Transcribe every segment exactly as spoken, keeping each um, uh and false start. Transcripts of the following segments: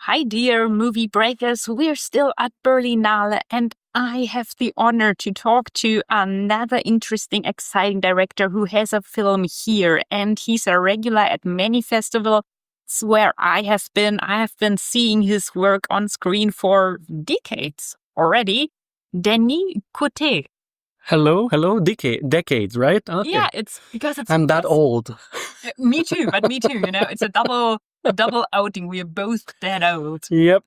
Hi, dear movie breakers. We're still at Berlinale, and I have the honor to talk to another interesting, exciting director who has a film here, and he's a regular at many festivals where I have been. I have been seeing his work on screen for decades already. Denis Coté. Hello, hello, decade, decades, right? Okay. Yeah, it's because it's I'm that yes. old. Me too, but me too. You know, it's a double, a double outing. We are both that old. Yep.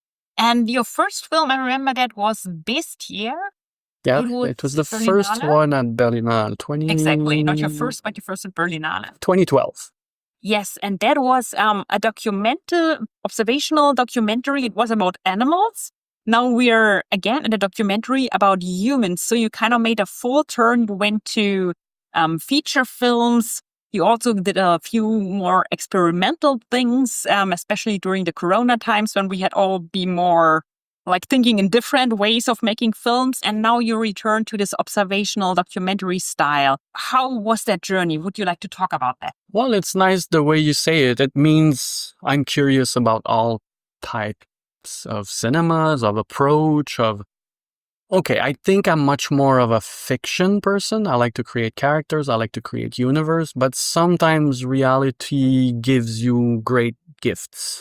And your first film, I remember that was Bestiaire. Yeah, It was it was the Berlinale? first one at Berlinale, twenty... Exactly, not your first, but your first at Berlinale. twenty twelve. Yes, and that was um, a documental, observational documentary. It was about animals. Now we're again in a documentary about humans. So you kind of made a full turn. You went to um, feature films. You also did a few more experimental things, um, especially during the Corona times when we had all be more like thinking in different ways of making films. And now you return to this observational documentary style. How was that journey? Would you like to talk about that? Well, it's nice the way you say it. It means I'm curious about all types of cinemas, of approach, of... Okay, I think I'm much more of a fiction person. I like to create characters. I like to create universe. But sometimes reality gives you great gifts.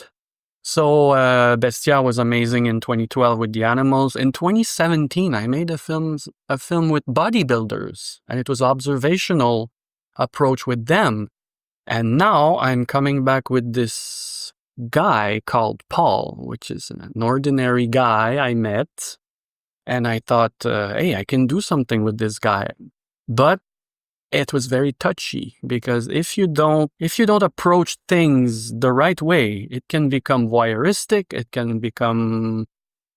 So uh, Bestiaire was amazing in twenty twelve with the animals. In twenty seventeen, I made a film, a film with bodybuilders, and it was observational approach with them. And now I'm coming back with this guy called Paul, which is an ordinary guy I met. And I thought, uh, hey, I can do something with this guy. But it was very touchy because if you don't, if you don't approach things the right way, it can become voyeuristic. It can become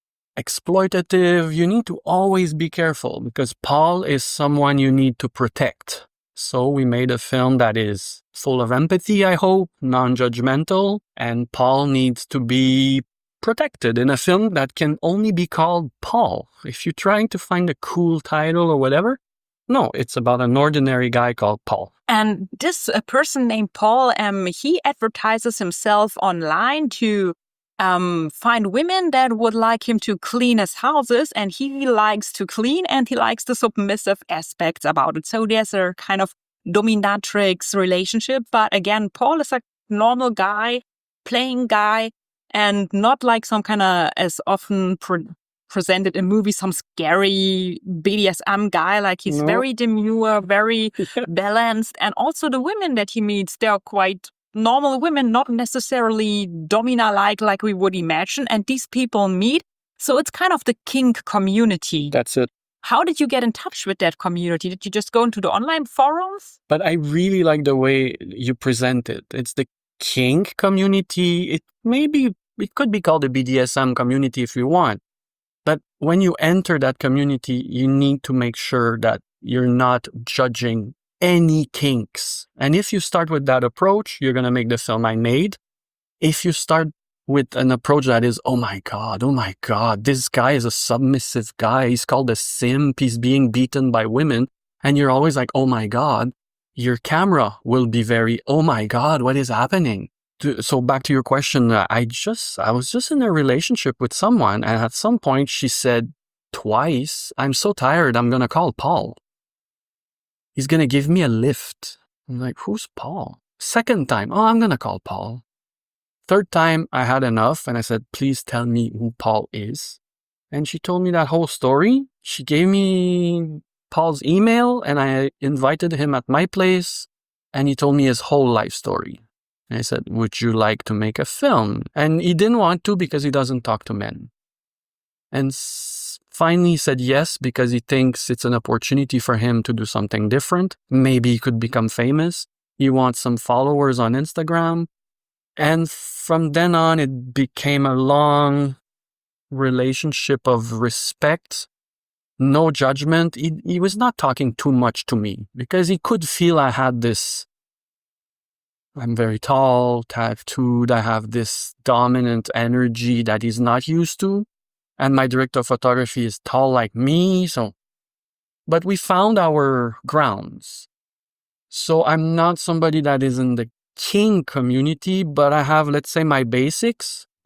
exploitative. You need to always be careful because Paul is someone you need to protect. So we made a film that is full of empathy, I hope, non-judgmental, and Paul needs to be protected in a film that can only be called Paul. If you're trying to find a cool title or whatever, no, it's about an ordinary guy called Paul. And this uh, person named Paul, um, he advertises himself online to um, find women that would like him to clean his houses, and he likes to clean, and he likes the submissive aspects about it. So there's a kind of dominatrix relationship. But again, Paul is a normal guy, playing guy, and not like some kind of, as often pre- presented in movies, some scary B D S M guy. Like he's No. very demure, very balanced. And also the women that he meets, they're quite normal women, not necessarily domina-like like we would imagine. And these people meet. So it's kind of the kink community. That's it. How did you get in touch with that community? Did you just go into the online forums? But I really like the way you present it. It's the kink community. It maybe it could be called the B D S M community if you want. But when you enter that community, you need to make sure that you're not judging any kinks. And if you start with that approach, you're going to make the film I made. If you start with an approach that is, oh my God, oh my God, this guy is a submissive guy. He's called a simp. He's being beaten by women. And you're always like, oh my God, your camera will be very, oh my God, what is happening? So back to your question, I just, I was just in a relationship with someone. And at some point she said twice, I'm so tired. I'm going to call Paul. He's going to give me a lift. I'm like, who's Paul? Second time, oh, I'm going to call Paul. Third time, I had enough. And I said, please tell me who Paul is. And she told me that whole story. She gave me Paul's email and I invited him at my place. And he told me his whole life story. And I said, would you like to make a film? And he didn't want to because he doesn't talk to men. And s- finally he said yes because he thinks it's an opportunity for him to do something different. Maybe he could become famous. He wants some followers on Instagram. And from then on, it became a long relationship of respect, no judgment. He, he was not talking too much to me because he could feel I had this... I'm very tall, tattooed, I have this dominant energy that he's not used to. And my director of photography is tall like me, so... But we found our grounds. So I'm not somebody that is in the king community, but I have, let's say, my basics.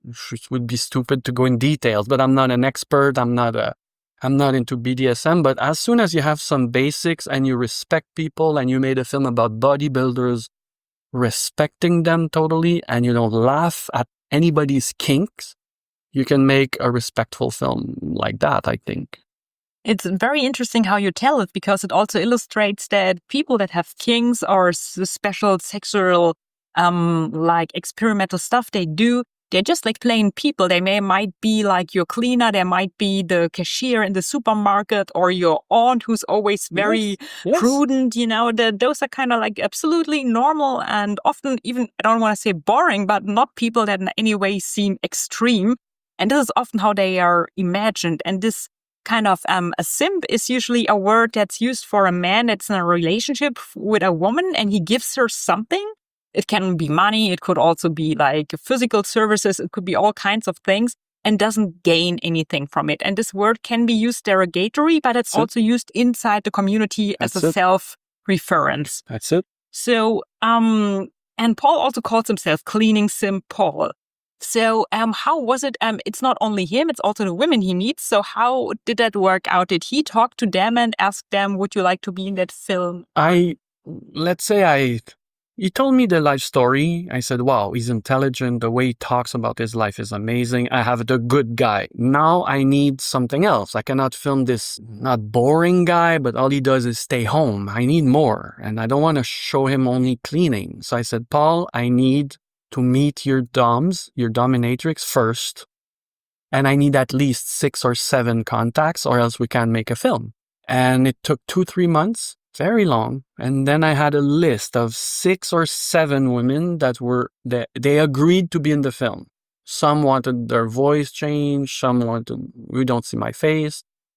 it would be stupid to go in details, but I'm not an expert. I'm not a, I'm not into B D S M, but as soon as you have some basics and you respect people and you made a film about bodybuilders, respecting them totally, and you don't laugh at anybody's kinks, you can make a respectful film like that, I think. It's very interesting how you tell it, because it also illustrates that people that have kinks or s- special sexual, um, like experimental stuff they do, they're just like plain people. They may might be like your cleaner, they might be the cashier in the supermarket, or your aunt who's always very Yes, yes. prudent. You know, the, those are kind of like absolutely normal and often even, I don't want to say boring, but not people that in any way seem extreme. And this is often how they are imagined. And this kind of um, a simp is usually a word that's used for a man that's in a relationship with a woman and he gives her something. It can be money. It could also be like physical services. It could be all kinds of things, and doesn't gain anything from it. And this word can be used derogatory, but it's That's it. also used inside the community as That's a it. self-reference. That's it. So, um, and Paul also calls himself Cleaning Simp Paul. So, um, how was it? Um, it's not only him; it's also the women he meets. So, how did that work out? Did he talk to them and ask them, "Would you like to be in that film?" I, let's say I, he told me the life story. I said, wow, he's intelligent. The way he talks about his life is amazing. I have the good guy. Now I need something else. I cannot film this not boring guy, but all he does is stay home. I need more. And I don't want to show him only cleaning. So I said, Paul, I need to meet your doms, your dominatrix first. And I need at least six or seven contacts, or else we can't make a film. And it took two, three months. Very long. And then I had a list of six or seven women that were, they, they agreed to be in the film. Some wanted their voice changed. Some wanted, we don't see my face.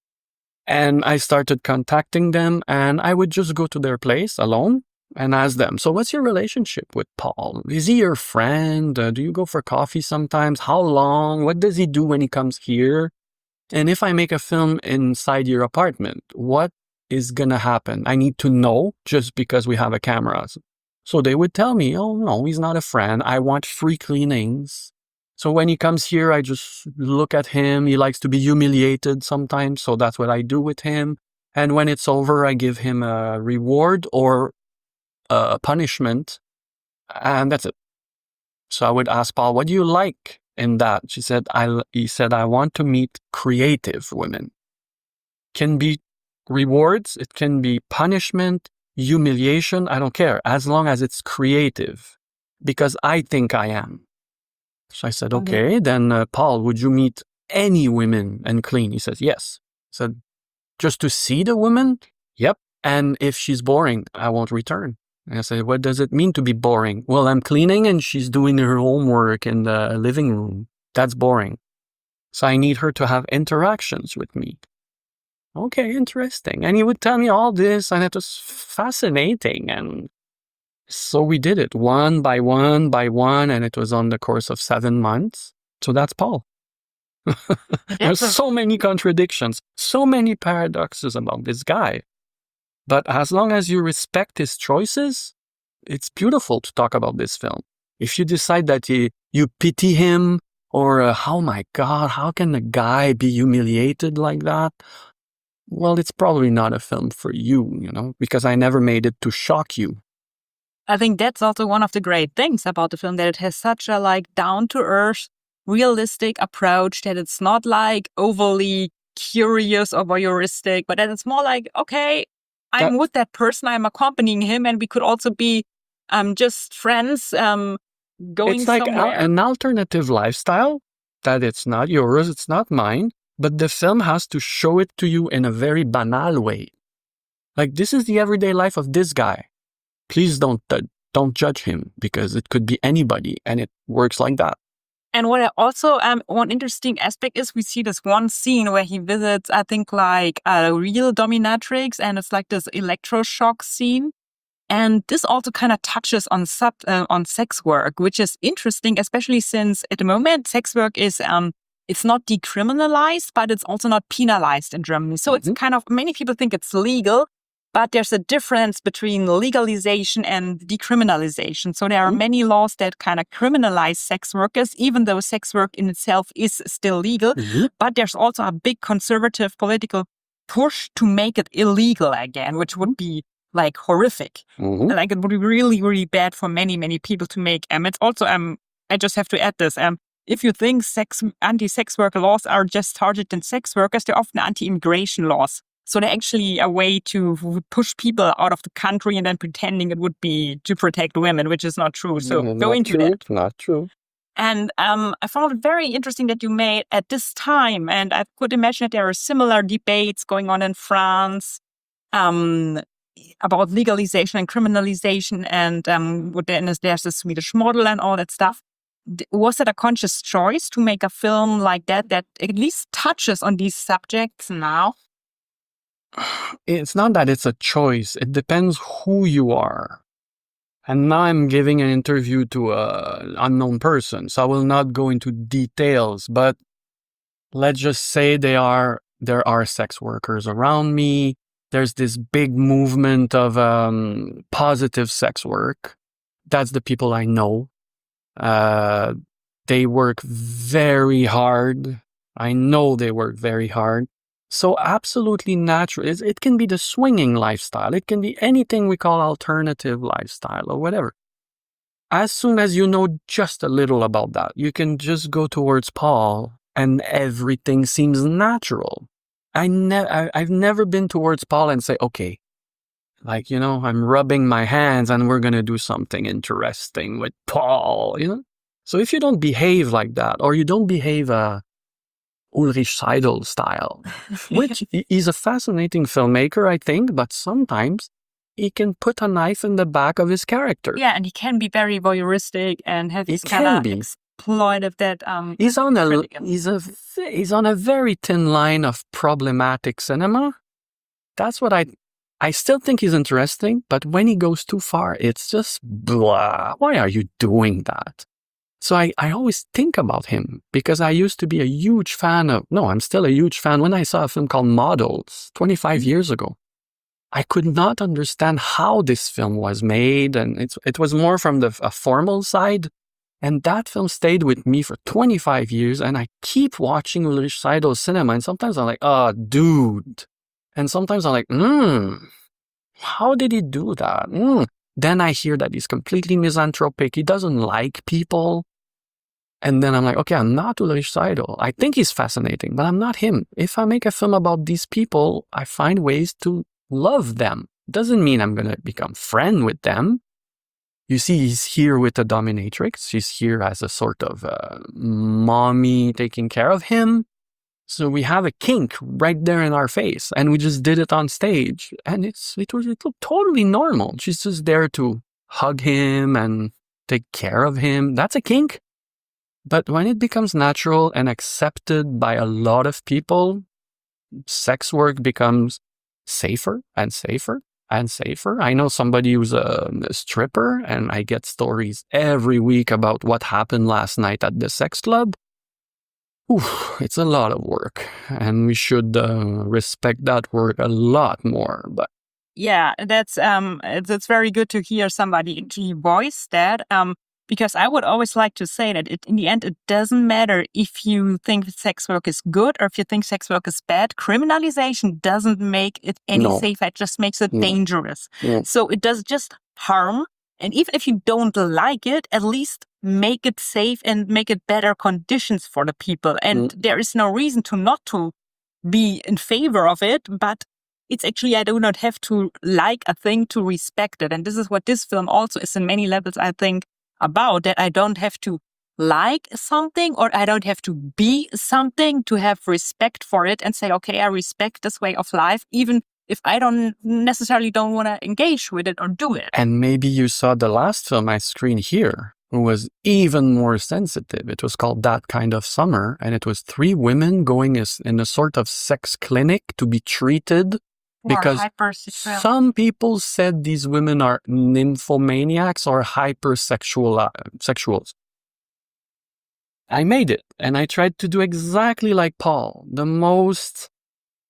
And I started contacting them, and I would just go to their place alone and ask them, so what's your relationship with Paul? Is he your friend? Uh, do you go for coffee sometimes? How long? What does he do when he comes here? And if I make a film inside your apartment, what is gonna happen? I need to know just because we have a camera. So they would tell me, oh no, he's not a friend. I want free cleanings. So when he comes here, I just look at him. He likes to be humiliated sometimes. So that's what I do with him. And when it's over, I give him a reward or a punishment. And that's it. So I would ask Paul, what do you like in that? She said, I, he said, I want to meet creative women. Can be rewards, it can be punishment, humiliation, I don't care, as long as it's creative, because I think I am. So I said, okay, okay then uh, Paul, would you meet any women and clean? He says, yes. I said, just to see the woman? Yep. And if she's boring, I won't return. And I said, what does it mean to be boring? Well, I'm cleaning and she's doing her homework in the living room. That's boring. So I need her to have interactions with me. Okay, interesting. And he would tell me all this, and it was fascinating. And so we did it one by one by one, and it was on the course of seven months. So that's Paul. There's so many contradictions, so many paradoxes about this guy. But as long as you respect his choices, it's beautiful to talk about this film. If you decide that you, you pity him, or, uh, oh my God, how can a guy be humiliated like that? Well, it's probably not a film for you, you know, because I never made it to shock you. I think that's also one of the great things about the film, that it has such a like down-to-earth, realistic approach, that it's not like overly curious or voyeuristic, but that it's more like, okay, I'm that, with that person, I'm accompanying him, and we could also be um, just friends um, going it's like somewhere. It's like an alternative lifestyle, that it's not yours, it's not mine. But the film has to show it to you in a very banal way. Like, this is the everyday life of this guy. Please don't uh, don't judge him, because it could be anybody, and it works like that. And what I also, um, one interesting aspect is we see this one scene where he visits, I think, like a real dominatrix, and it's like this electroshock scene. And this also kind of touches on sub uh, on sex work, which is interesting, especially since at the moment sex work is um. It's not decriminalized, but it's also not penalized in Germany. So mm-hmm. It's kind of, many people think it's legal, But there's a difference between legalization and decriminalization. So there are Mhm. many laws that kind of criminalize sex workers, even though sex work in itself is still legal. Mhm. But there's also a big conservative political push to make it illegal again, which would be like horrific. Mhm. Like it would be really, really bad for many, many people to make. Um, it's also, um, I just have to add this. Um, if you think sex anti-sex worker laws are just targeting sex workers, they're often anti-immigration laws. So they're actually a way to push people out of the country and then pretending it would be to protect women, which is not true. So Mm, go not into true. that. Not true. And um, I found it very interesting that you made at this time, and I could imagine that there are similar debates going on in France um, about legalization and criminalization, and um, what then is there's the Swedish model and all that stuff. D- Was it a conscious choice to make a film like that that at least touches on these subjects now? It's not that it's a choice. It depends who you are. And now I'm giving an interview to an unknown person, so I will not go into details, but let's just say they are there are sex workers around me. There's this big movement of um, positive sex work. That's the people I know. Uh, they work very hard. I know they work very hard. So absolutely natural. It, it can be the swinging lifestyle. It can be anything we call alternative lifestyle or whatever. As soon as you know just a little about that, you can just go towards Paul and everything seems natural. I ne- I, I've never been towards Paul and say, okay, like, you know, I'm rubbing my hands and we're going to do something interesting with Paul, you know? So if you don't behave like that, or you don't behave uh, Ulrich Seidel style, which he- he's a fascinating filmmaker, I think, but sometimes he can put a knife in the back of his character. Yeah, and he can be very voyeuristic and have He this can kind of be. exploitive that um He's on a critical. he's a v- he's on a very thin line of problematic cinema. That's what I I still think he's interesting, but when he goes too far, it's just blah. Why are you doing that? So I, I always think about him because I used to be a huge fan of, no, I'm still a huge fan. When I saw a film called Models twenty-five years ago, I could not understand how this film was made. And it's, it was more from the a formal side. And that film stayed with me for twenty-five years. And I keep watching Ulrich Seidel's cinema. And sometimes I'm like, oh, dude. And sometimes I'm like, hmm, how did he do that? Mm. Then I hear that he's completely misanthropic. He doesn't like people. And then I'm like, okay, I'm not Ulrich Seidel. I think he's fascinating, but I'm not him. If I make a film about these people, I find ways to love them. Doesn't mean I'm going to become friend with them. You see, he's here with the dominatrix. She's here as a sort of uh, mommy taking care of him. So we have a kink right there in our face, and we just did it on stage, and it's it was it looked totally normal. She's just there to hug him and take care of him. That's a kink. But when it becomes natural and accepted by a lot of people, sex work becomes safer and safer and safer. I know somebody who's a, a stripper, and I get stories every week about what happened last night at the sex club. Oof, it's a lot of work, and we should uh, respect that work a lot more. But Yeah, that's um it's, it's very good to hear somebody actually voice that. Um because I would always like to say that it, in the end, it doesn't matter if you think sex work is good or if you think sex work is bad. Criminalization doesn't make it any no, safer. It just makes it no, dangerous. no. So it does just harm. And even if you don't like it, at least make it safe and make it better conditions for the people. And Mm. there is no reason to not to be in favor of it, but it's actually, I do not have to like a thing to respect it. And this is what this film also is in many levels, I think, about, that I don't have to like something or I don't have to be something to have respect for it and say, okay, I respect this way of life, even if I don't necessarily don't want to engage with it or do it. And maybe you saw the last film I screened here, who was even more sensitive. It was called That Kind of Summer, and it was three women going as, in a sort of sex clinic to be treated because hypersexual. some people said these women are nymphomaniacs or hypersexual uh, sexuals. I made it, and I tried to do exactly like Paul, the most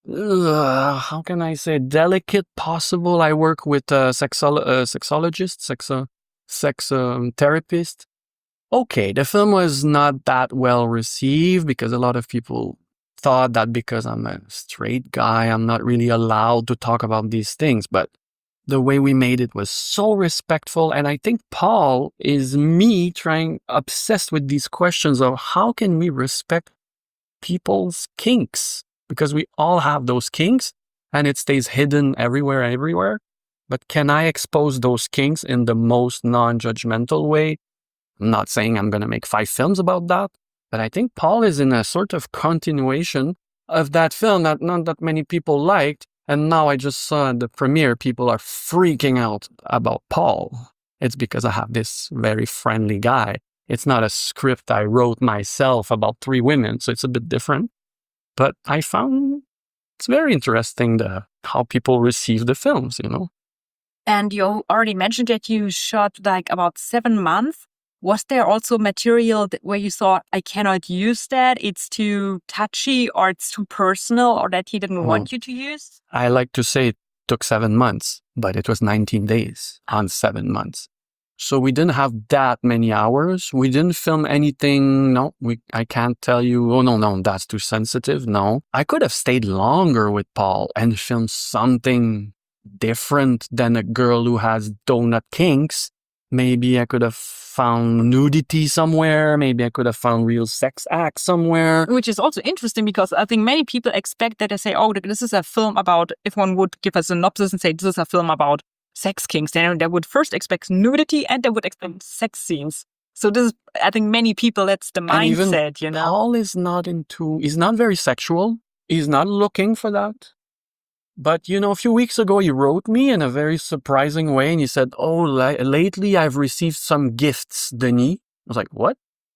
uh, how can I say, delicate possible. I work with a sexolo- uh, sexologist, sexo- sex um, therapist. Okay, the film was not that well received because a lot of people thought that because I'm a straight guy, I'm not really allowed to talk about these things. But the way we made it was so respectful. And I think Paul is me trying, obsessed with these questions of how can we respect people's kinks? Because we all have those kinks and it stays hidden everywhere, everywhere. But can I expose those kinks in the most non-judgmental way? I'm not saying I'm going to make five films about that, but I think Paul is in a sort of continuation of that film that not that many people liked. And now I just saw at the premiere, people are freaking out about Paul. It's because I have this very friendly guy. It's not a script I wrote myself about three women, so it's a bit different. But I found it's very interesting the, how people receive the films, you know. And you already mentioned that you shot like about seven months. Was there also material that, where you thought, I cannot use that, it's too touchy or it's too personal or that he didn't Oh. want you to use? I like to say it took seven months, but it was nineteen days on seven months. So we didn't have that many hours. We didn't film anything. No, we, I can't tell you, oh, no, no, that's too sensitive. No, I could have stayed longer with Paul and filmed something different than a girl who has donut kinks. Maybe I could have found nudity somewhere. Maybe I could have found real sex acts somewhere. Which is also interesting because I think many people expect that they say, oh, this is a film about, if one would give a synopsis and say, this is a film about sex kinks, then they would first expect nudity and they would expect sex scenes. So this is, I think many people, that's the And even mindset, you know? Paul is not into, he's not very sexual. He's not looking for that. But, you know, a few weeks ago, he wrote me in a very surprising way. And he said, oh, li- lately I've received some gifts, Denis. I was like, what?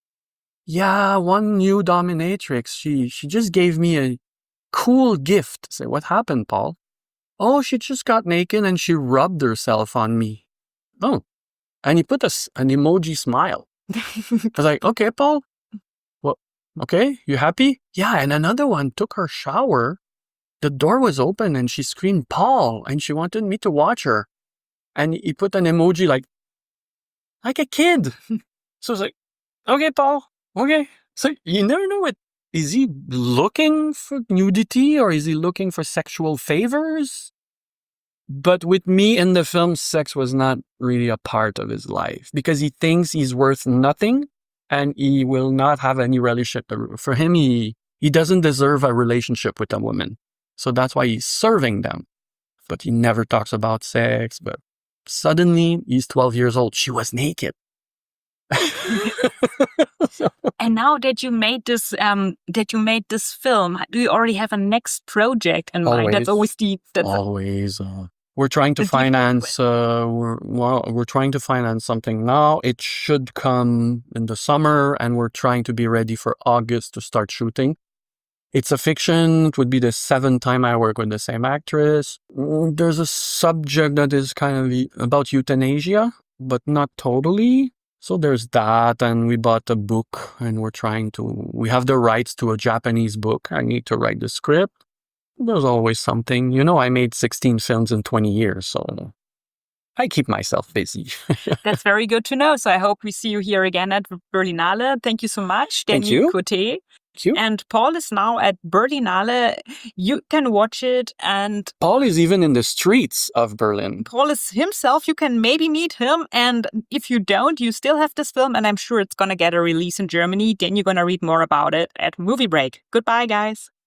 Yeah, one new dominatrix. She, she just gave me a cool gift. I said, what happened, Paul? Oh, she just got naked and she rubbed herself on me. Oh, and he put a, s- an emoji smile. I was like, okay, Paul. Well, okay, you happy? Yeah, and another one took her shower. The door was open and she screamed, Paul, and she wanted me to watch her. And he put an emoji like, like a kid. So I was like, okay, Paul, okay. So you never know what, is he looking for nudity or is he looking for sexual favors? But with me in the film, sex was not really a part of his life because he thinks he's worth nothing and he will not have any relationship. For him, he, he doesn't deserve a relationship with a woman. So that's why he's serving them. But he never talks about sex. But suddenly, he's twelve years old. She was naked. So- And now that you made this, um, that you made this film, do you already have a next project in mind? That's Always. always the, that's Always. Uh, we're trying to The default finance. Uh, we're well, we're trying to finance something now. It should come in the summer, and we're trying to be ready for August to start shooting. It's a fiction. It would be the seventh time I work with the same actress. Mm, There's a subject that is kind of e- about euthanasia, but not totally. So there's that, and we bought a book, and we're trying to. We have the rights to a Japanese book. I need to write the script. There's always something. You know, I made sixteen films in twenty years, so I keep myself busy. That's very good to know. So I hope we see you here again at Berlinale. Thank you so much, Thank Denis you. Coté. Thank you. And Paul is now at Berlinale. You can watch it. And Paul is even in the streets of Berlin. Paul is himself. You can maybe meet him. And if you don't, you still have this film. And I'm sure it's going to get a release in Germany. Then you're going to read more about it at Movie Break. Goodbye, guys.